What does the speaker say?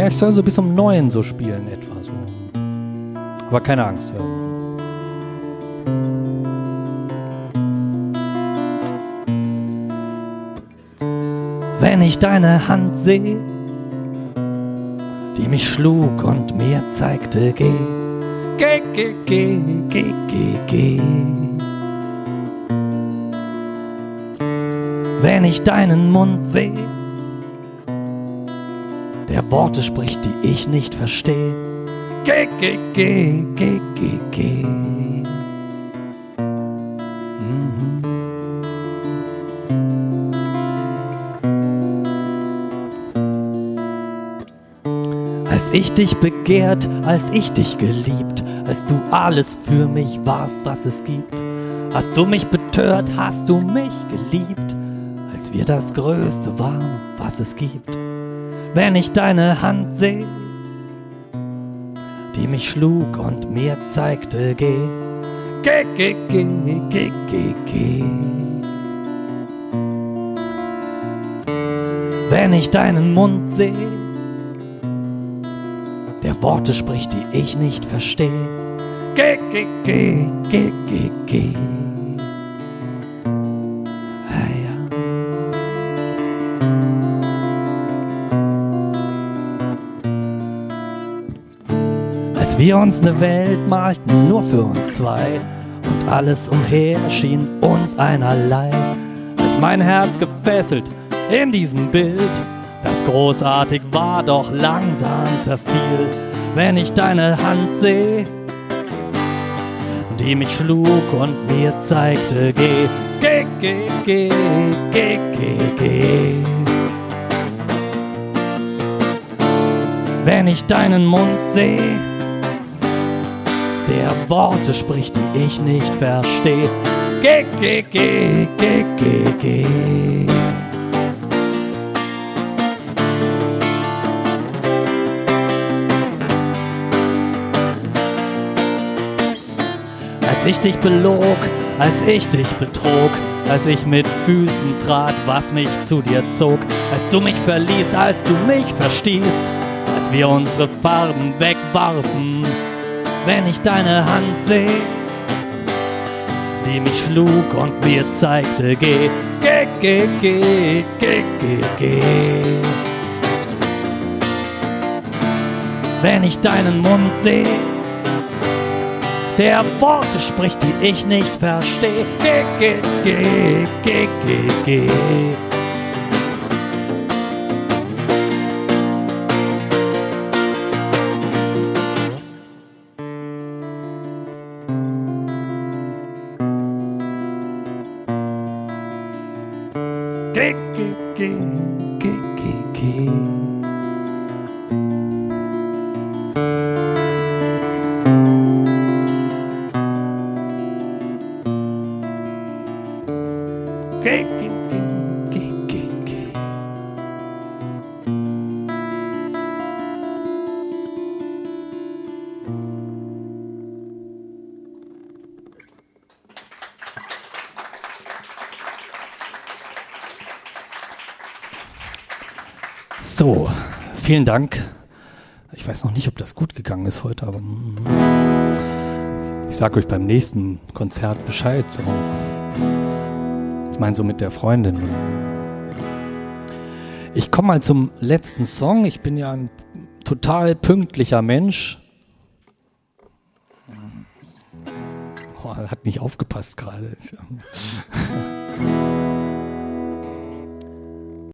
Ja, ich soll so bis um 9 so spielen etwa so. Aber keine Angst. Ja. Wenn ich deine Hand seh, die mich schlug und mir zeigte, geh, geh, geh, geh, geh, geh, geh. Wenn ich deinen Mund seh, der Worte spricht, die ich nicht versteh, geh, geh, geh, geh, geh, geh. Als ich dich begehrt, als ich dich geliebt, als du alles für mich warst, was es gibt, hast du mich betört, hast du mich geliebt, als wir das Größte waren, was es gibt. Wenn ich deine Hand seh, die mich schlug und mir zeigte, geh, geh, geh, geh, geh, geh, geh. Wenn ich deinen Mund seh, der Worte spricht, die ich nicht versteh, geh, geh, geh, geh, geh, geh. Als wir uns ne Welt malten, nur für uns zwei, und alles umher schien uns einerlei, als mein Herz gefesselt in diesem Bild, das großartig war, doch langsam zerfiel. Wenn ich deine Hand seh, die mich schlug und mir zeigte, geh, geh, geh, geh, geh, geh, geh. Wenn ich deinen Mund seh, der Worte spricht, die ich nicht versteh, geh, geh, geh, geh, geh, geh. Als ich dich belog, als ich dich betrog, als ich mit Füßen trat, was mich zu dir zog, als du mich verließt, als du mich verstießt, als wir unsere Farben wegwarfen. Wenn ich deine Hand seh, die mich schlug und mir zeigte, geh, geh, geh, geh, geh, geh, geh. Wenn ich deinen Mund seh, der Worte spricht, die ich nicht versteh, geh, geh, geh, geh, geh, geh. Geh, geh, geh, geh, geh, geh. Geh, geh, geh, geh, geh. So, vielen Dank. Ich weiß noch nicht, ob das gut gegangen ist heute, aber ich sage euch beim nächsten Konzert Bescheid. So. Ich meine so mit der Freundin. Ich komme mal zum letzten Song. Ich bin ja ein total pünktlicher Mensch. Oh, hat nicht aufgepasst gerade.